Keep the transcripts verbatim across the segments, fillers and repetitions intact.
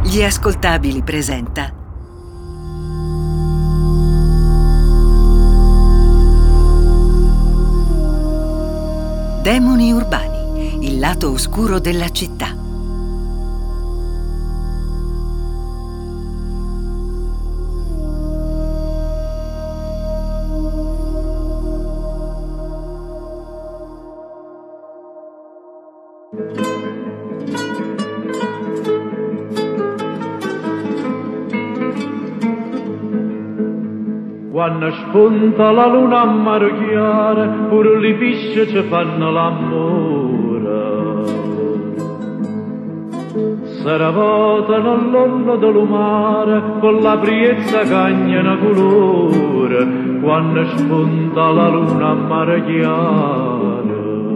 Gli Ascoltabili presenta Demoni urbani, il lato oscuro della città. Quando spunta la luna a mare chiara, pure le pesci ci fanno l'amore. Si ravotano all'onda del mare, con la priezza cagnano colore. Quando spunta la luna a mare chiara,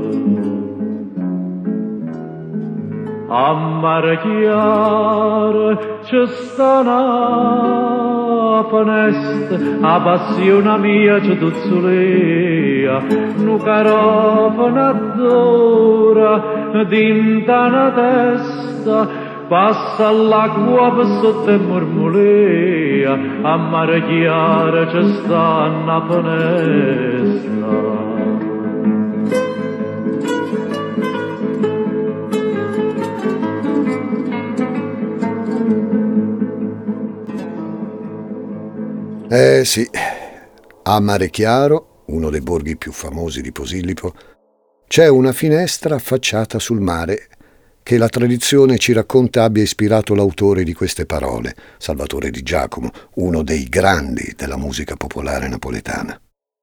a mare chiara ci sta una finestra, a passione mia ci tuzzolea, nu carofano d'ora dinta una testa, passa l'acqua per sotto e mormolea, a mare chiara ci sta una finestra. Eh sì, a Mare Chiaro, uno dei borghi più famosi di Posillipo, c'è una finestra affacciata sul mare che la tradizione ci racconta abbia ispirato l'autore di queste parole, Salvatore Di Giacomo, uno dei grandi della musica popolare napoletana.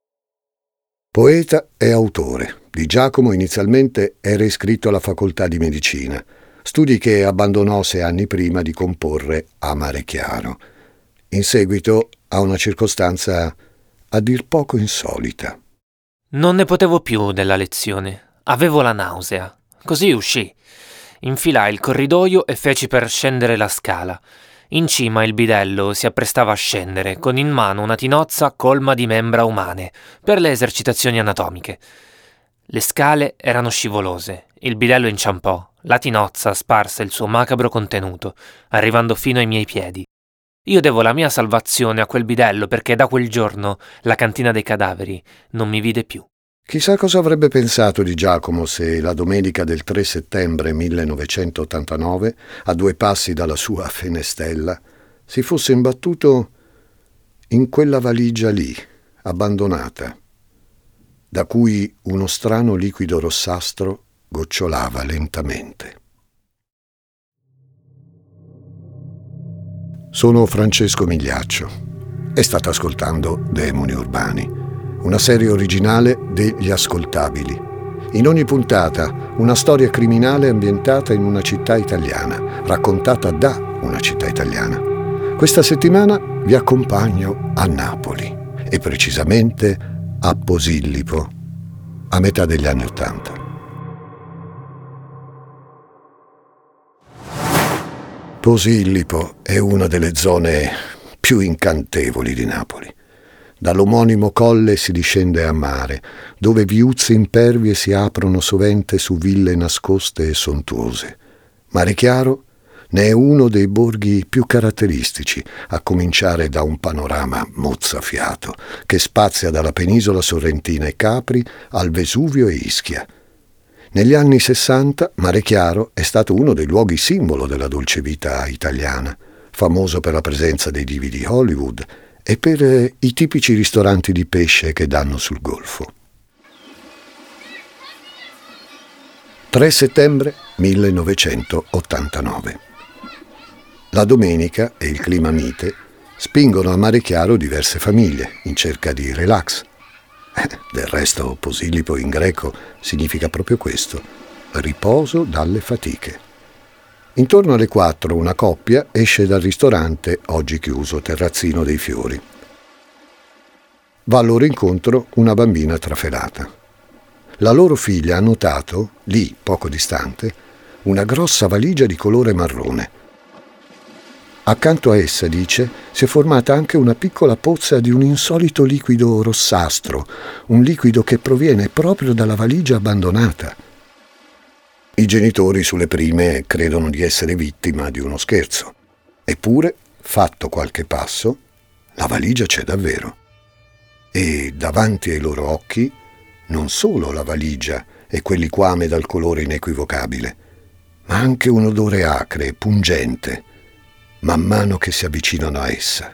Poeta e autore, Di Giacomo inizialmente era iscritto alla facoltà di medicina, studi che abbandonò sei anni prima di comporre a Mare Chiaro. In seguito a una circostanza a dir poco insolita. Non ne potevo più della lezione. Avevo la nausea. Così uscì. Infilai il corridoio e feci per scendere la scala. In cima il bidello si apprestava a scendere, con in mano una tinozza colma di membra umane, per le esercitazioni anatomiche. Le scale erano scivolose. Il bidello inciampò. La tinozza sparse il suo macabro contenuto, arrivando fino ai miei piedi. Io devo la mia salvazione a quel bidello perché da quel giorno la cantina dei cadaveri non mi vide più. Chissà cosa avrebbe pensato Di Giacomo se la domenica del tre settembre millenovecentottantanove, a due passi dalla sua fenestella, si fosse imbattuto in quella valigia lì, abbandonata, da cui uno strano liquido rossastro gocciolava lentamente. Sono Francesco Migliaccio e state ascoltando Demoni Urbani, una serie originale degli Ascoltabili. In ogni puntata una storia criminale ambientata in una città italiana, raccontata da una città italiana. Questa settimana vi accompagno a Napoli e precisamente a Posillipo, a metà degli anni Ottanta. Posillipo è una delle zone più incantevoli di Napoli. Dall'omonimo colle si discende a mare, dove viuzze impervie si aprono sovente su ville nascoste e sontuose. Mare Chiaro ne è uno dei borghi più caratteristici, a cominciare da un panorama mozzafiato che spazia dalla penisola sorrentina e Capri al Vesuvio e Ischia. Negli anni sessanta Mare Chiaro è stato uno dei luoghi simbolo della dolce vita italiana, famoso per la presenza dei divi di Hollywood e per eh, i tipici ristoranti di pesce che danno sul golfo. tre settembre millenovecentottantanove. La domenica e il clima mite spingono a Mare Chiaro diverse famiglie in cerca di relax. Del resto Posillipo in greco significa proprio questo, riposo dalle fatiche. Intorno alle quattro una coppia esce dal ristorante, oggi chiuso, Terrazzino dei Fiori. Va al loro incontro una bambina trafelata. La loro figlia ha notato, lì poco distante, una grossa valigia di colore marrone. Accanto a essa, dice, si è formata anche una piccola pozza di un insolito liquido rossastro, un liquido che proviene proprio dalla valigia abbandonata. I genitori sulle prime credono di essere vittima di uno scherzo. Eppure, fatto qualche passo, la valigia c'è davvero. E davanti ai loro occhi non solo la valigia e quel liquame dal colore inequivocabile, ma anche un odore acre e pungente man mano che si avvicinano a essa.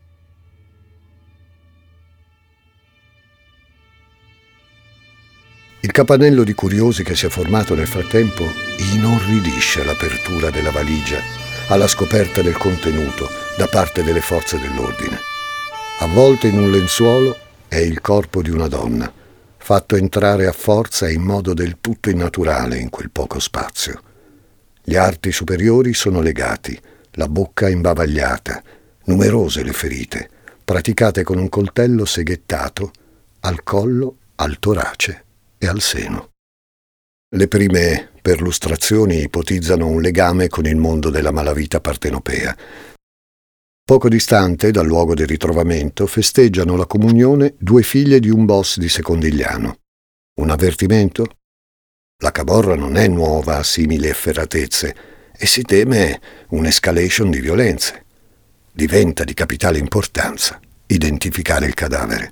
Il capannello di curiosi che si è formato nel frattempo inorridisce l'apertura della valigia alla scoperta del contenuto da parte delle forze dell'ordine. Avvolto in un lenzuolo è il corpo di una donna, fatto entrare a forza e in modo del tutto innaturale in quel poco spazio. Gli arti superiori sono legati, la bocca imbavagliata, numerose le ferite, praticate con un coltello seghettato al collo, al torace e al seno. Le prime perlustrazioni ipotizzano un legame con il mondo della malavita partenopea. Poco distante dal luogo del ritrovamento festeggiano la comunione due figlie di un boss di Secondigliano. Un avvertimento? La camorra non è nuova a simili efferatezze e si teme un'escalation di violenze. Diventa di capitale importanza identificare il cadavere.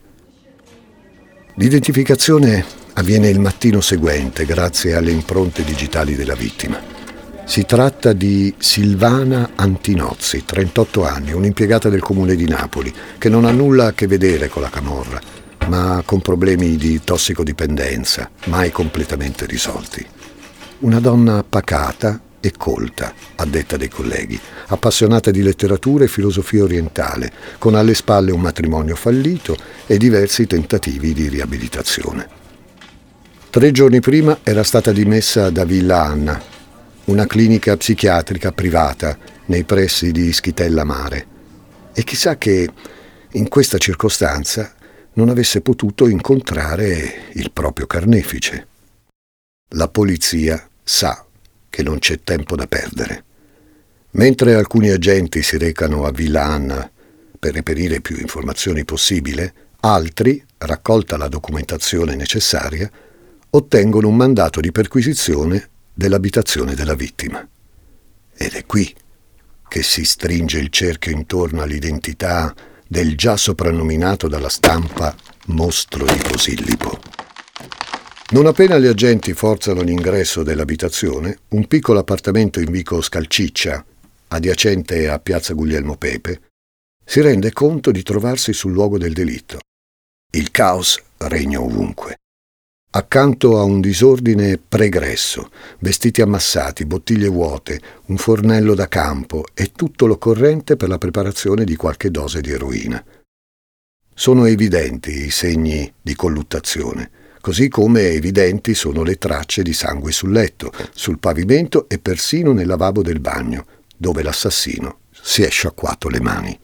L'identificazione avviene il mattino seguente grazie alle impronte digitali della vittima. Si tratta di Silvana Antinozzi, trentotto anni, un'impiegata del comune di Napoli, che non ha nulla a che vedere con la camorra, ma con problemi di tossicodipendenza, mai completamente risolti. Una donna pacata e colta, a detta dei colleghi, appassionata di letteratura e filosofia orientale, con alle spalle un matrimonio fallito e diversi tentativi di riabilitazione. Tre giorni prima era stata dimessa da Villa Anna, una clinica psichiatrica privata nei pressi di Schitella Mare, e chissà che in questa circostanza non avesse potuto incontrare il proprio carnefice. La polizia sa che non c'è tempo da perdere. Mentre alcuni agenti si recano a Villa Anna per reperire più informazioni possibile, altri, raccolta la documentazione necessaria, ottengono un mandato di perquisizione dell'abitazione della vittima. Ed è qui che si stringe il cerchio intorno all'identità del già soprannominato dalla stampa mostro di Posillipo. Non appena gli agenti forzano l'ingresso dell'abitazione, un piccolo appartamento in vico Scalciccia, adiacente a piazza Guglielmo Pepe, si rende conto di trovarsi sul luogo del delitto. Il caos regna ovunque. Accanto a un disordine pregresso, vestiti ammassati, bottiglie vuote, un fornello da campo e tutto l'occorrente per la preparazione di qualche dose di eroina. Sono evidenti i segni di colluttazione, così come evidenti sono le tracce di sangue sul letto, sul pavimento e persino nel lavabo del bagno, dove l'assassino si è sciacquato le mani.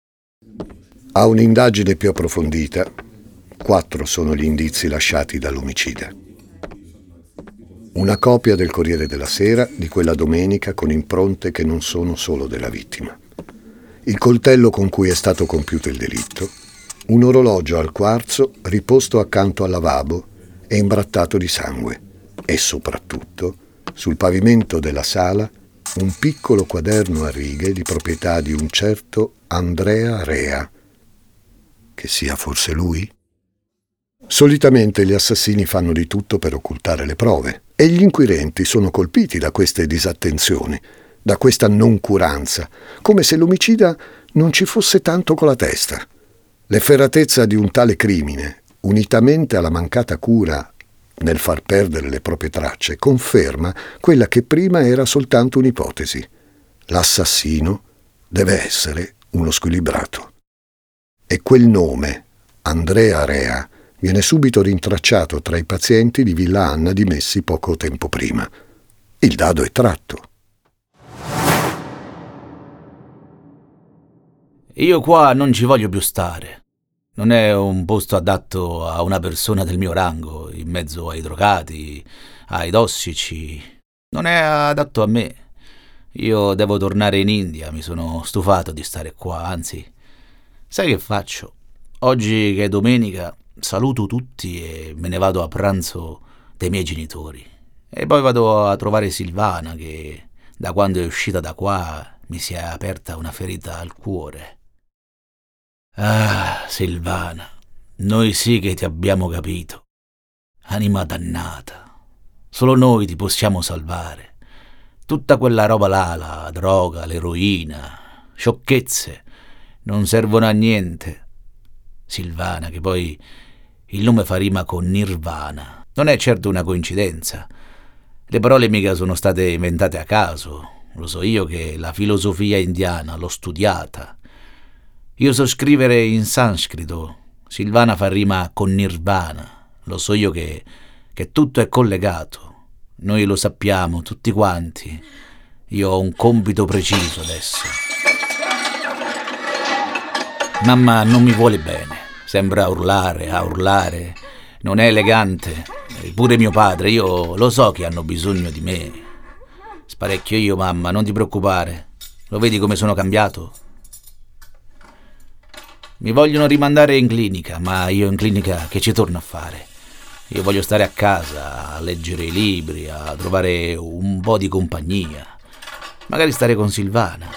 A un'indagine più approfondita, quattro sono gli indizi lasciati dall'omicida. Una copia del Corriere della Sera di quella domenica con impronte che non sono solo della vittima. Il coltello con cui è stato compiuto il delitto, un orologio al quarzo riposto accanto al lavabo e imbrattato di sangue e soprattutto, sul pavimento della sala, un piccolo quaderno a righe di proprietà di un certo Andrea Rea. Che sia forse lui? Solitamente gli assassini fanno di tutto per occultare le prove e gli inquirenti sono colpiti da queste disattenzioni, da questa noncuranza, come se l'omicida non ci fosse tanto con la testa. L'efferatezza di un tale crimine, unitamente alla mancata cura nel far perdere le proprie tracce, conferma quella che prima era soltanto un'ipotesi. L'assassino deve essere uno squilibrato. E quel nome, Andrea Rea, viene subito rintracciato tra i pazienti di Villa Anna dimessi poco tempo prima. Il dado è tratto. Io qua non ci voglio più stare. Non è un posto adatto a una persona del mio rango, in mezzo ai drogati, ai tossici. Non è adatto a me. Io devo tornare in India, mi sono stufato di stare qua, anzi, sai che faccio? Oggi che è domenica saluto tutti e me ne vado a pranzo dai miei genitori. E poi vado a trovare Silvana, che Da quando è uscita da qua mi si è aperta una ferita al cuore. Ah, Silvana, noi sì che ti abbiamo capito. Anima dannata, solo noi ti possiamo salvare. Tutta quella roba là, la droga, l'eroina, sciocchezze, non servono a niente. Silvana, che poi il nome fa rima con Nirvana, non è certo una coincidenza. Le parole mica sono state inventate a caso. Lo so io che la filosofia indiana l'ho studiata. Io so scrivere in sanscrito. Silvana fa rima con Nirvana. Lo so io che, che tutto è collegato. Noi lo sappiamo, tutti quanti. Io ho un compito preciso adesso. Mamma non mi vuole bene. Sembra a urlare, a urlare. Non è elegante. Pure mio padre, io lo so che hanno bisogno di me. Sparecchio io, mamma, non ti preoccupare. Lo vedi come sono cambiato? Mi vogliono rimandare in clinica, ma io in clinica che ci torno a fare? Io voglio stare a casa, a leggere i libri, a trovare un po' di compagnia. Magari stare con Silvana.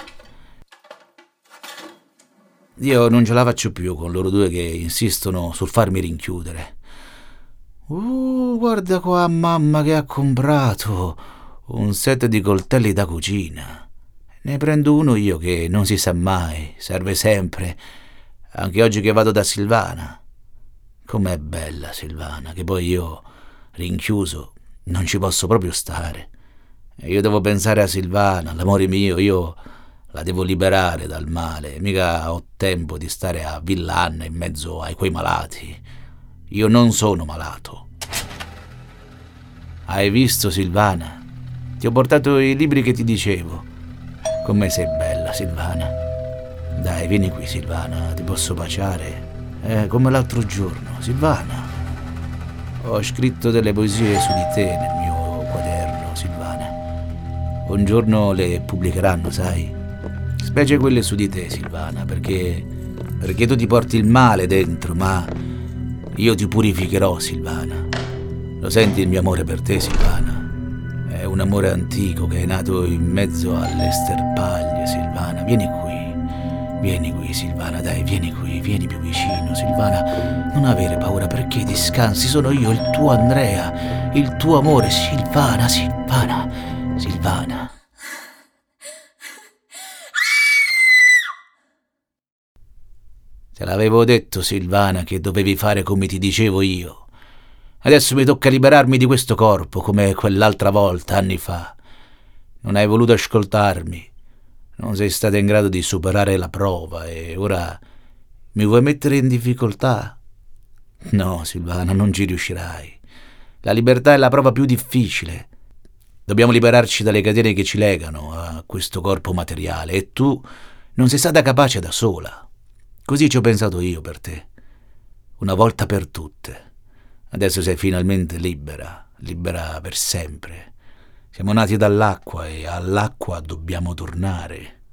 Io non ce la faccio più con loro due che insistono sul farmi rinchiudere. Uh, guarda qua mamma che ha comprato un set di coltelli da cucina. Ne prendo uno io che non si sa mai, serve sempre. Anche oggi che vado da Silvana. Com'è bella Silvana, che poi io, rinchiuso, non ci posso proprio stare. E io devo pensare a Silvana, l'amore mio, io la devo liberare dal male. Mica ho tempo di stare a Villa Anna in mezzo ai quei malati. Io non sono malato. Hai visto Silvana? Ti ho portato i libri che ti dicevo. Come sei bella Silvana. Dai, vieni qui Silvana, ti posso baciare? Eh, come l'altro giorno, Silvana. Ho scritto delle poesie su di te nel mio quaderno, Silvana. Un giorno le pubblicheranno, sai? Specie quelle su di te, Silvana, perché perché tu ti porti il male dentro, ma io ti purificherò, Silvana. Lo senti il mio amore per te, Silvana? È un amore antico che è nato in mezzo alle sterpaglie, Silvana. Vieni qui. Vieni qui, Silvana, dai, vieni qui, vieni più vicino, Silvana. Non avere paura perché ti scansi, sono io, il tuo Andrea, il tuo amore, Silvana, Silvana, Silvana. Te l'avevo detto, Silvana, che dovevi fare come ti dicevo io. Adesso mi tocca liberarmi di questo corpo, come quell'altra volta, anni fa. Non hai voluto ascoltarmi. Non sei stata in grado di superare la prova e ora mi vuoi mettere in difficoltà? No, Silvana, non ci riuscirai. La libertà è la prova più difficile. Dobbiamo liberarci dalle catene che ci legano a questo corpo materiale e tu non sei stata capace da sola. Così ci ho pensato io per te. Una volta per tutte. Adesso sei finalmente libera, libera per sempre. Siamo nati dall'acqua e all'acqua dobbiamo tornare.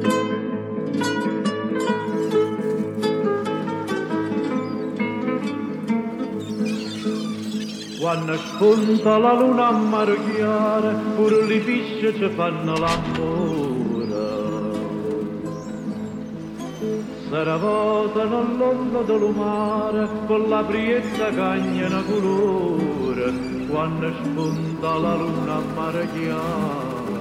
Quando spunta la luna a mare chiara, pure le fisce ci fanno l'amore. Se ravotano all'onda del mare, con la priezza cagnano colore. Quando spunta la luna a mare chiaro.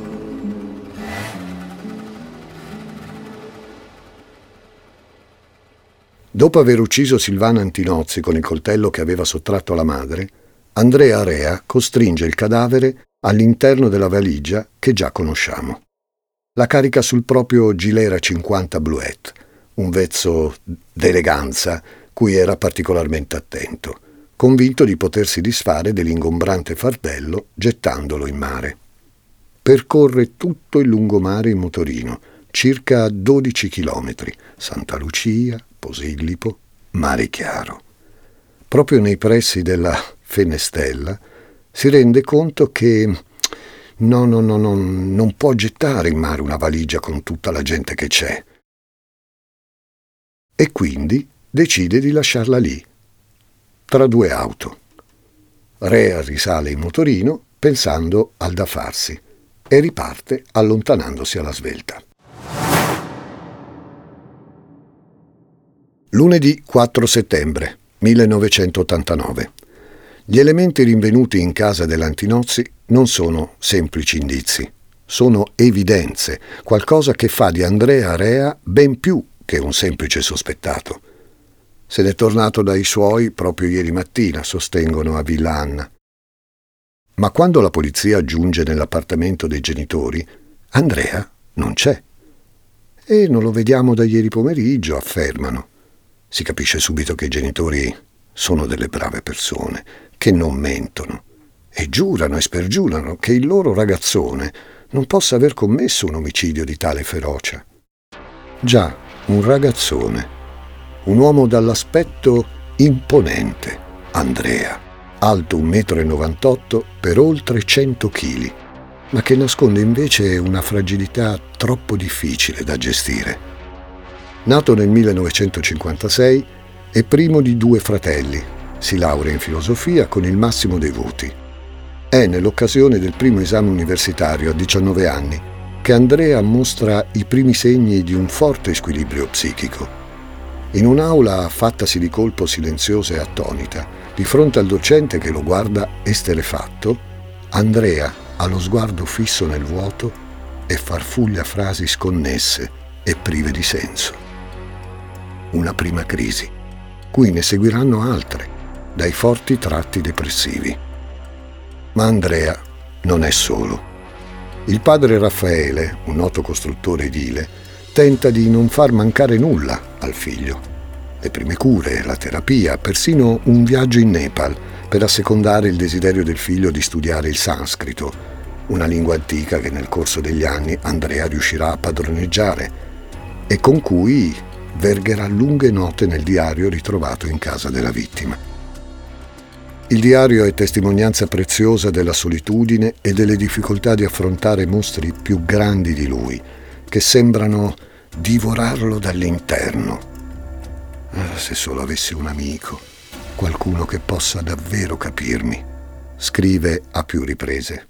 Dopo aver ucciso Silvana Antinozzi con il coltello che aveva sottratto alla madre, Andrea Rea costringe il cadavere all'interno della valigia che già conosciamo. La carica sul proprio Gilera cinquanta Bluette, un vezzo d'eleganza cui era particolarmente attento, convinto di potersi disfare dell'ingombrante fardello gettandolo in mare. Percorre tutto il lungomare in motorino, circa dodici chilometri, Santa Lucia, Posillipo, Mare Chiaro. Proprio nei pressi della Fenestella si rende conto che no, no, no, no, non può gettare in mare una valigia con tutta la gente che c'è. E quindi decide di lasciarla lì, tra due auto. Rea risale in motorino pensando al da farsi. e riparte allontanandosi alla svelta. Lunedì quattro settembre millenovecentottantanove. Gli elementi rinvenuti in casa dell'Antinozzi non sono semplici indizi, sono evidenze, qualcosa che fa di Andrea Rea ben più che un semplice sospettato. Se n'è tornato dai suoi proprio ieri mattina, sostengono a Villa Anna. Ma quando la polizia giunge nell'appartamento dei genitori, Andrea non c'è. E non lo vediamo da ieri pomeriggio, affermano. Si capisce subito che i genitori sono delle brave persone, che non mentono, e giurano e spergiurano che il loro ragazzone non possa aver commesso un omicidio di tale ferocia. Già, un ragazzone, un uomo dall'aspetto imponente, Andrea, alto un metro e novantotto per oltre cento chili, ma che nasconde invece una fragilità troppo difficile da gestire. Nato nel millenovecentocinquantasei, è primo di due fratelli, si laurea in filosofia con il massimo dei voti. È nell'occasione del primo esame universitario a diciannove anni che Andrea mostra i primi segni di un forte squilibrio psichico. In un'aula fattasi di colpo silenziosa e attonita, di fronte al docente che lo guarda esterrefatto, Andrea ha lo sguardo fisso nel vuoto e farfuglia frasi sconnesse e prive di senso. Una prima crisi, cui ne seguiranno altre, dai forti tratti depressivi. Ma Andrea non è solo. Il padre Raffaele, un noto costruttore edile, tenta di non far mancare nulla al figlio. Le prime cure, la terapia, persino un viaggio in Nepal per assecondare il desiderio del figlio di studiare il sanscrito, una lingua antica che nel corso degli anni Andrea riuscirà a padroneggiare e con cui vergherà lunghe note nel diario ritrovato in casa della vittima. Il diario è testimonianza preziosa della solitudine e delle difficoltà di affrontare mostri più grandi di lui, che sembrano divorarlo dall'interno. Ah, se solo avessi un amico, qualcuno che possa davvero capirmi, scrive a più riprese.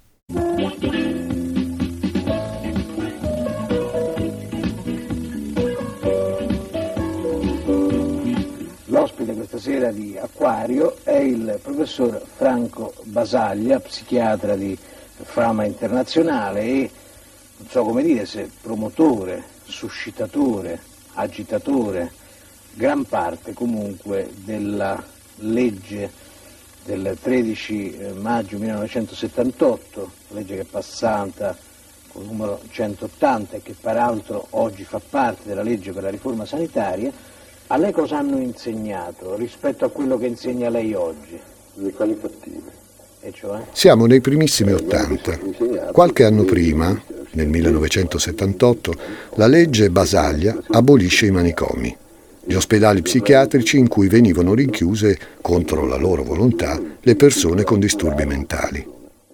L'ospite questa sera di Acquario è il professor Franco Basaglia, psichiatra di fama internazionale e, non so come dire, se promotore, suscitatore, agitatore, gran parte comunque della legge del tredici maggio millenovecentosettantotto, legge che è passata con il numero centottanta e che peraltro oggi fa parte della legge per la riforma sanitaria. A lei cosa hanno insegnato rispetto a quello che insegna lei oggi? Le qualitative. E cioè? Siamo nei primissimi Ottanta. Qualche anno prima, nel millenovecentosettantotto, la legge Basaglia abolisce i manicomi, gli ospedali psichiatrici in cui venivano rinchiuse, contro la loro volontà, le persone con disturbi mentali.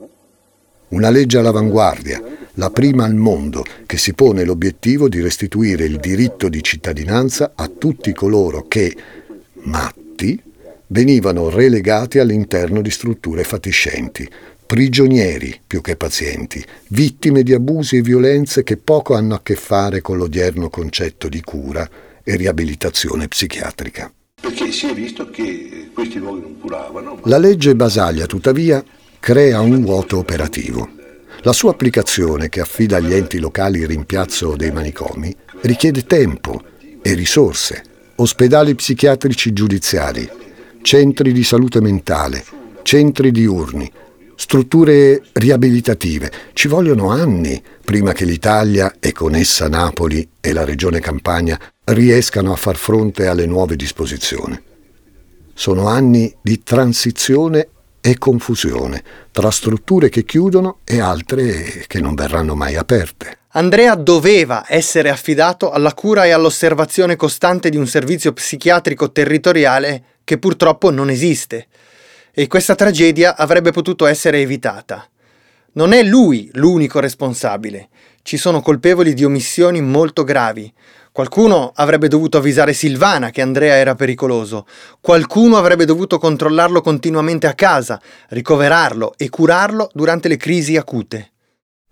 Una legge all'avanguardia, la prima al mondo, che si pone l'obiettivo di restituire il diritto di cittadinanza a tutti coloro che, matti, venivano relegati all'interno di strutture fatiscenti, prigionieri più che pazienti, vittime di abusi e violenze che poco hanno a che fare con l'odierno concetto di cura e riabilitazione psichiatrica. Perché si è visto che questi luoghi non curavano. La legge Basaglia, tuttavia, crea un vuoto operativo. La sua applicazione, che affida agli enti locali il rimpiazzo dei manicomi, richiede tempo e risorse, ospedali psichiatrici giudiziari, centri di salute mentale, centri diurni, strutture riabilitative. Ci vogliono anni prima che l'Italia, e con essa Napoli e la regione Campania, riescano a far fronte alle nuove disposizioni. Sono anni di transizione e confusione tra strutture che chiudono e altre che non verranno mai aperte. Andrea doveva essere affidato alla cura e all'osservazione costante di un servizio psichiatrico territoriale che purtroppo non esiste. E questa tragedia avrebbe potuto essere evitata. Non è lui l'unico responsabile. Ci sono colpevoli di omissioni molto gravi. Qualcuno avrebbe dovuto avvisare Silvana che Andrea era pericoloso. Qualcuno avrebbe dovuto controllarlo continuamente a casa, ricoverarlo e curarlo durante le crisi acute.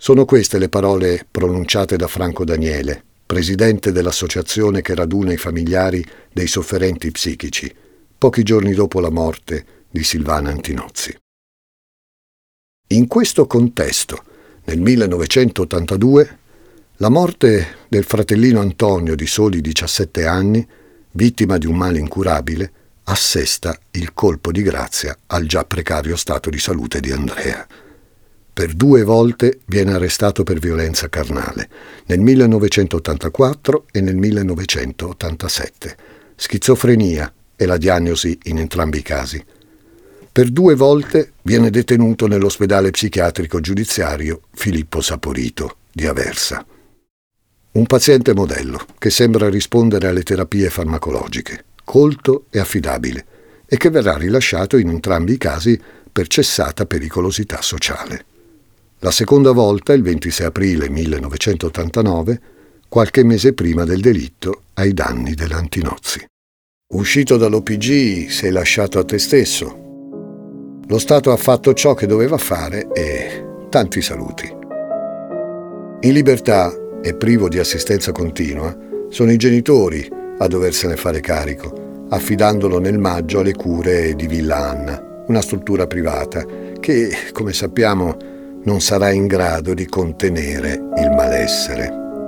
Sono queste le parole pronunciate da Franco Daniele, presidente dell'associazione che raduna i familiari dei sofferenti psichici, pochi giorni dopo la morte di Silvana Antinozzi. In questo contesto, nel millenovecentottantadue, la morte del fratellino Antonio di soli diciassette anni, vittima di un male incurabile, assesta il colpo di grazia al già precario stato di salute di Andrea. Per due volte viene arrestato per violenza carnale, nel millenovecentottantaquattro e nel millenovecentottantasette. Schizofrenia è la diagnosi in entrambi i casi. Per due volte viene detenuto nell'ospedale psichiatrico giudiziario Filippo Saporito di Aversa. Un paziente modello che sembra rispondere alle terapie farmacologiche, colto e affidabile, e che verrà rilasciato in entrambi i casi per cessata pericolosità sociale. La seconda volta, il ventisei aprile millenovecentottantanove, qualche mese prima del delitto ai danni dell'Antinozzi. Uscito dall'O P G, sei lasciato a te stesso. Lo Stato ha fatto ciò che doveva fare e tanti saluti. In libertà e privo di assistenza continua, sono i genitori a doversene fare carico, affidandolo nel maggio alle cure di Villa Anna, una struttura privata che, come sappiamo, non sarà in grado di contenere il malessere.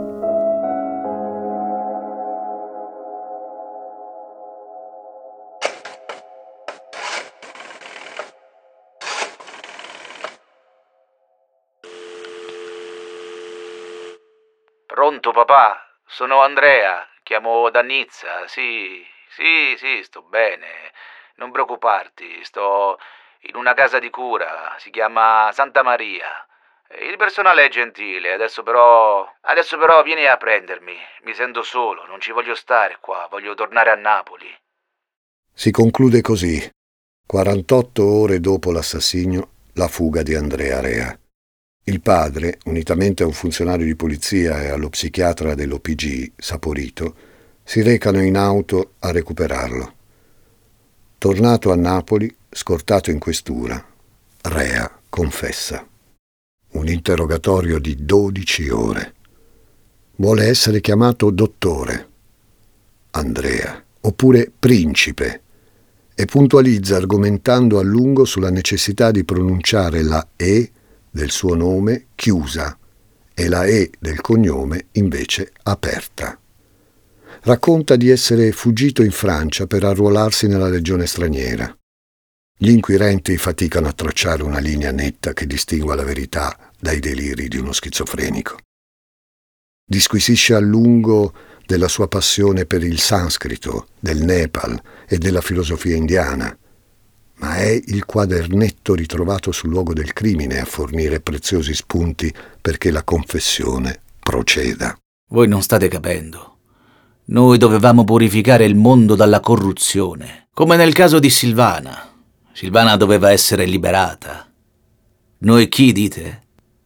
Pronto papà? Sono Andrea, chiamo da Nizza, sì, sì, sì, sto bene, non preoccuparti, sto in una casa di cura, si chiama Santa Maria. Il personale è gentile, adesso però... Adesso però vieni a prendermi, mi sento solo, non ci voglio stare qua, voglio tornare a Napoli. Si conclude così, quarantotto ore dopo l'assassinio, la fuga di Andrea Rea. Il padre, unitamente a un funzionario di polizia e allo psichiatra dell'O P G, Saporito, si recano in auto a recuperarlo. Tornato a Napoli, scortato in questura, Rea confessa. Un interrogatorio di dodici ore. Vuole essere chiamato dottore, Andrea, oppure principe, e puntualizza argomentando a lungo sulla necessità di pronunciare la E del suo nome chiusa e la E del cognome invece aperta. Racconta di essere fuggito in Francia per arruolarsi nella legione straniera. Gli inquirenti faticano a tracciare una linea netta che distingua la verità dai deliri di uno schizofrenico. Disquisisce a lungo della sua passione per il sanscrito, del Nepal e della filosofia indiana, ma è il quadernetto ritrovato sul luogo del crimine a fornire preziosi spunti perché la confessione proceda. Voi non state capendo. Noi dovevamo purificare il mondo dalla corruzione, come nel caso di Silvana. Silvana doveva essere liberata. Noi chi dite?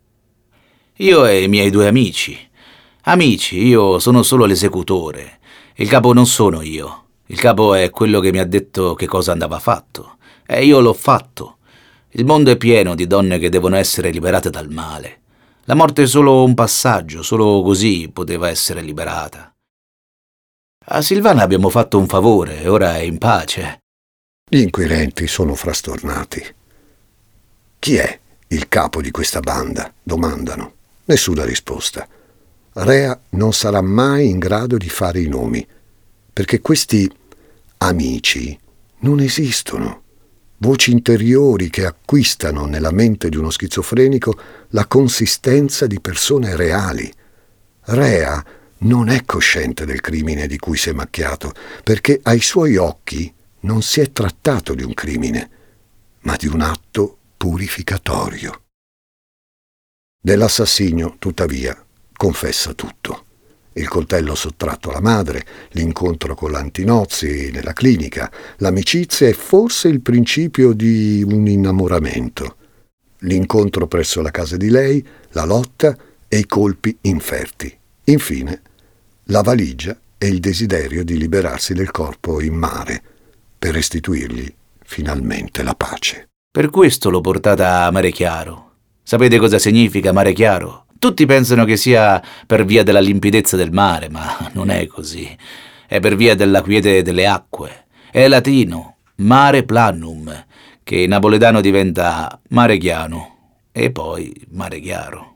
Io e i miei due amici. Amici, io sono solo l'esecutore. Il capo non sono io. Il capo è quello che mi ha detto che cosa andava fatto. E io l'ho fatto. Il mondo è pieno di donne che devono essere liberate dal male. La morte è solo un passaggio, solo così poteva essere liberata. A Silvana abbiamo fatto un favore e ora è in pace. Gli inquirenti sono frastornati. Chi è il capo di questa banda? Domandano. Nessuna risposta. Rea non sarà mai in grado di fare i nomi, perché questi amici non esistono. Voci interiori che acquistano nella mente di uno schizofrenico la consistenza di persone reali. Rea non è cosciente del crimine di cui si è macchiato, perché ai suoi occhi non si è trattato di un crimine, ma di un atto purificatorio. Dell'assassinio, tuttavia, confessa tutto. Il coltello sottratto alla madre, l'incontro con l'Antinozzi nella clinica, l'amicizia e forse il principio di un innamoramento, l'incontro presso la casa di lei, la lotta e i colpi inferti. Infine, la valigia e il desiderio di liberarsi del corpo in mare per restituirgli finalmente la pace. Per questo l'ho portata a Mare Chiaro. Sapete cosa significa mare chiaro? Tutti pensano che sia per via della limpidezza del mare, ma non è così. È per via della quiete delle acque. È latino, mare planum, che in napoletano diventa mare chiano e poi mare chiaro.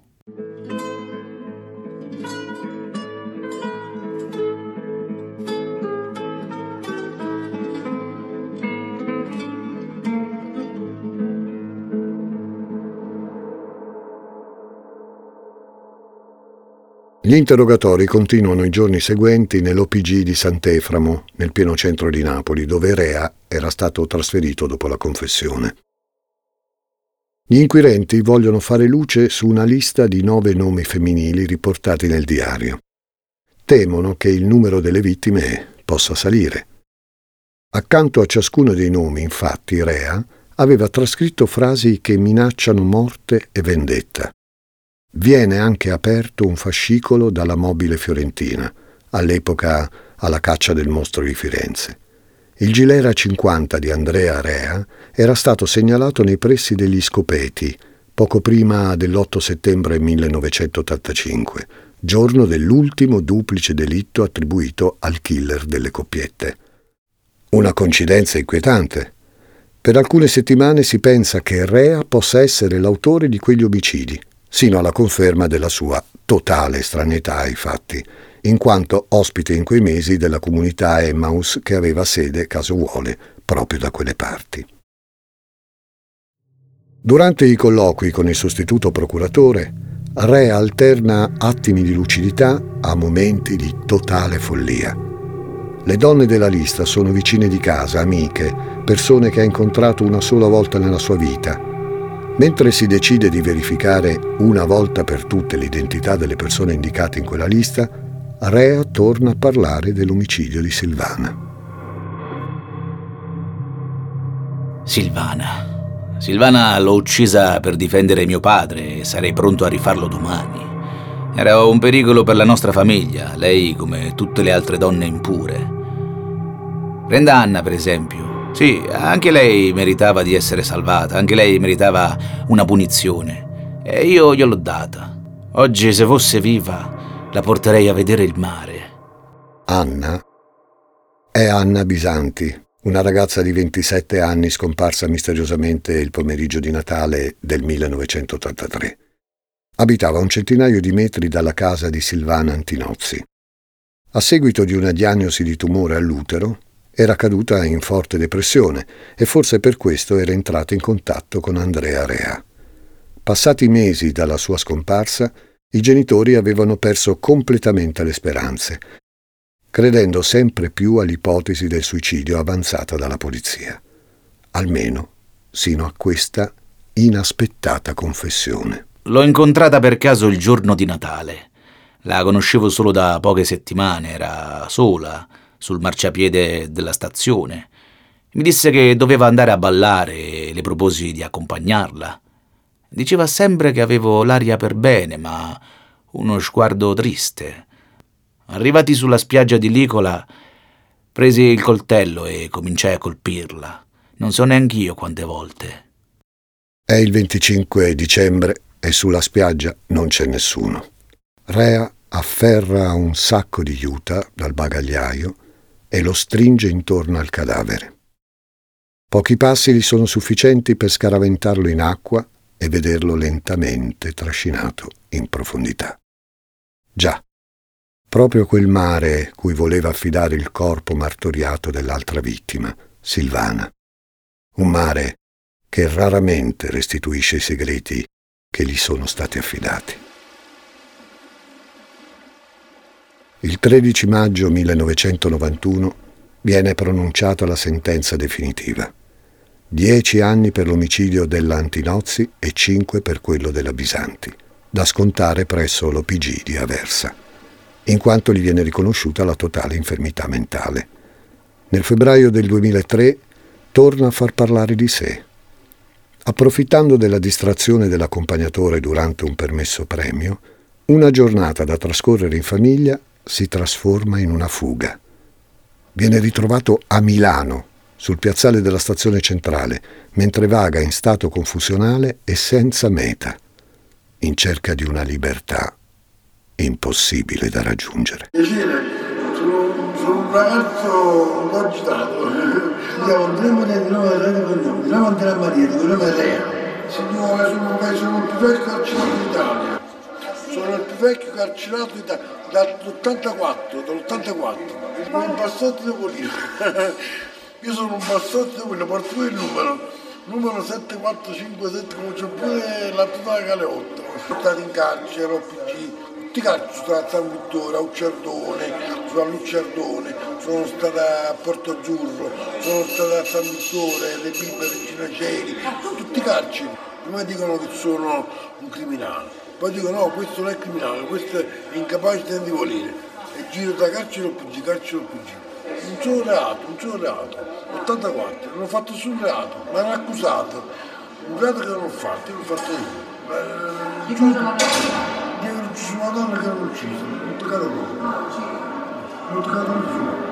Gli interrogatori continuano i giorni seguenti nell'O P G di Sant'Eframo, nel pieno centro di Napoli, dove Rea era stato trasferito dopo la confessione. Gli inquirenti vogliono fare luce su una lista di nove nomi femminili riportati nel diario. Temono che il numero delle vittime possa salire. Accanto a ciascuno dei nomi, infatti, Rea aveva trascritto frasi che minacciano morte e vendetta. Viene anche aperto un fascicolo dalla Mobile Fiorentina, all'epoca alla caccia del mostro di Firenze. Il Gilera cinquanta di Andrea Rea era stato segnalato nei pressi degli Scopeti, poco prima dell'otto settembre millenovecentottantacinque, giorno dell'ultimo duplice delitto attribuito al killer delle coppiette. Una coincidenza inquietante. Per alcune settimane si pensa che Rea possa essere l'autore di quegli omicidi, sino alla conferma della sua totale estraneità ai fatti, in quanto ospite in quei mesi della comunità Emmaus che aveva sede, caso vuole, proprio da quelle parti. Durante i colloqui con il sostituto procuratore, Rea alterna attimi di lucidità a momenti di totale follia. Le donne della lista sono vicine di casa, amiche, persone che ha incontrato una sola volta nella sua vita. Mentre si decide di verificare una volta per tutte l'identità delle persone indicate in quella lista, Rea torna a parlare dell'omicidio di Silvana. Silvana. Silvana l'ho uccisa per difendere mio padre e sarei pronto a rifarlo domani. Era un pericolo per la nostra famiglia, lei come tutte le altre donne impure. Prenda Anna, per esempio. Sì, anche lei meritava di essere salvata, anche lei meritava una punizione. E io gliel'ho data. Oggi, se fosse viva, la porterei a vedere il mare. Anna è Anna Bisanti, una ragazza di ventisette anni scomparsa misteriosamente il pomeriggio di Natale del millenovecentottantatré. Abitava a un centinaio di metri dalla casa di Silvana Antinozzi. A seguito di una diagnosi di tumore all'utero, era caduta in forte depressione e forse per questo era entrata in contatto con Andrea Rea. Passati mesi dalla sua scomparsa, i genitori avevano perso completamente le speranze, credendo sempre più all'ipotesi del suicidio avanzata dalla polizia, almeno sino a questa inaspettata confessione. L'ho incontrata per caso il giorno di Natale. La conoscevo solo da poche settimane, era sola, sul marciapiede della stazione. Mi disse che doveva andare a ballare e le proposi di accompagnarla. Diceva sempre che avevo l'aria per bene, ma uno sguardo triste. Arrivati sulla spiaggia di Licola, presi il coltello e cominciai a colpirla. Non so neanch'io quante volte. È il venticinque dicembre e sulla spiaggia non c'è nessuno. Rea afferra un sacco di juta dal bagagliaio e lo stringe intorno al cadavere. Pochi passi gli sono sufficienti per scaraventarlo in acqua e vederlo lentamente trascinato in profondità. Già, proprio quel mare cui voleva affidare il corpo martoriato dell'altra vittima, Silvana. Un mare che raramente restituisce i segreti che gli sono stati affidati. Il tredici maggio millenovecentonovantuno viene pronunciata la sentenza definitiva. Dieci anni per l'omicidio della Antinozzi e cinque per quello della Bisanti, da scontare presso l'O P G di Aversa, in quanto gli viene riconosciuta la totale infermità mentale. Nel febbraio del duemilatré torna a far parlare di sé. Approfittando della distrazione dell'accompagnatore durante un permesso premio, una giornata da trascorrere in famiglia si trasforma in una fuga. Viene ritrovato a Milano, sul piazzale della stazione centrale, mentre vaga in stato confusionale e senza meta. in cerca di una libertà impossibile da raggiungere. Piacere, sono, sono un ragazzo un po' agitato. Mi chiamo Andrea Maria di nome Radio Cognome, di nome Andrea Maria, di nome Rea. Signore, sono, sono il più vecchio carcerato d'Italia. Sono il più vecchio carcerato d'Italia, dall'ottantaquattro, dall'ottantaquattro. Sono un bassotti di Polino. Io sono un bassotti di Polino, porto pure il numero. Numero sette quattro cinque sette, come c'è pure la totale Galeotto. Sono stato in carcere, O P G, tutti i carceri, sono stato a San Vittore, a Ucciardone, sono a Lucciardone, sono stato a Porto Azzurro, sono stato a San Vittore, Le Bibbie, Regina Celi, tutti i carceri. Prima dicono che sono un criminale, poi dicono no, questo non è criminale, questo è incapace di volere. E giro da carcere O P G, carcere O P G. Un solo reato, un solo reato, ottantaquattro, non ho fatto nessun reato, mi hanno accusato, un reato che non ho fatto, io l'ho fatto io. Di cosa? Di aver ucciso una donna che non ho ucciso, non ho toccato proprio, non ho toccato nessuno.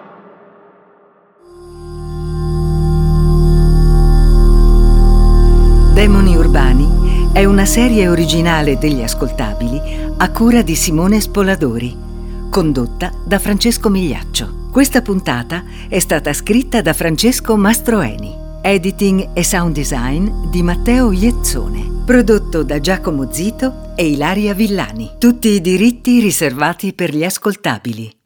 Demoni Urbani è una serie originale degli Ascoltabili a cura di Simone Spoladori, condotta da Francesco Migliaccio. Questa puntata è stata scritta da Francesco Mastroeni, editing e sound design di Matteo Iezzone, prodotto da Giacomo Zito e Ilaria Villani. Tutti i diritti riservati per gli Ascoltabili.